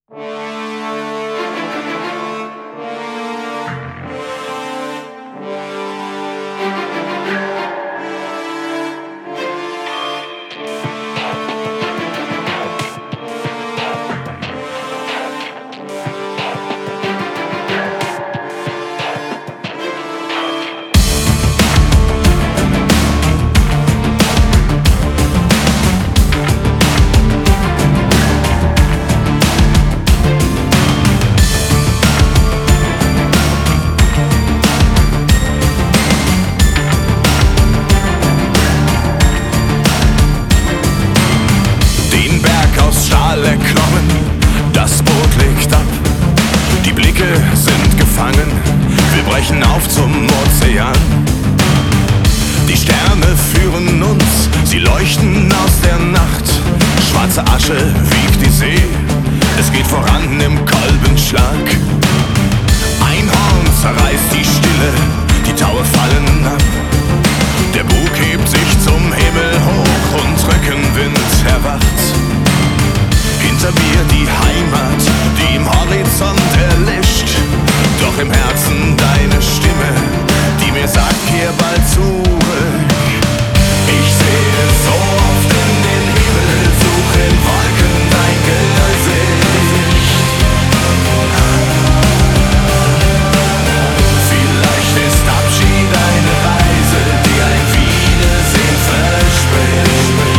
Das Boot legt ab, die Blicke sind gefangen, wir brechen auf zum Ozean. Die Sterne führen uns, sie leuchten aus der Nacht. Schwarze Asche wiegt die See, es geht voran im Kolbenschlag. Ein Horn zerreißt die Stille, die Taue fallen ab. Der Bug hebt sich zum Himmel hoch und Rückenwind erwacht. Hinter mir die Heimat, die im Horizont erlischt. Doch im Herzen deine Stimme, die mir sagt, kehr bald zurück. Ich sehe so oft in den Himmel, suche in Wolken dein Gesicht. Vielleicht ist Abschied eine Reise, die ein Wiedersehen verspricht.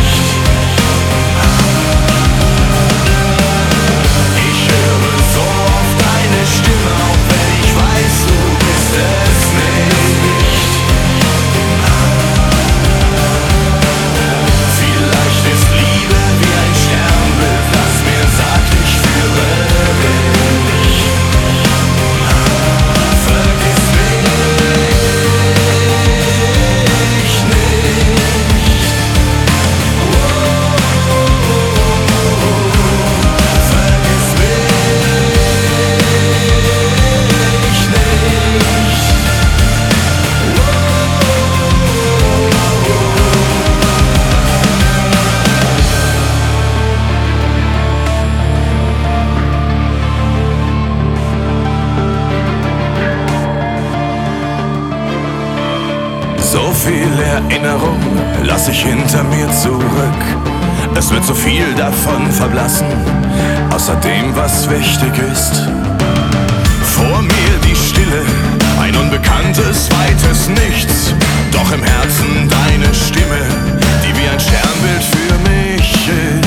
So viel Erinnerung lass ich hinter mir zurück. Es wird so viel davon verblassen, außer dem, was wichtig ist. Vor mir die Stille, ein unbekanntes, weites Nichts. Doch im Herzen deine Stimme, die wie ein Sternbild für mich ist.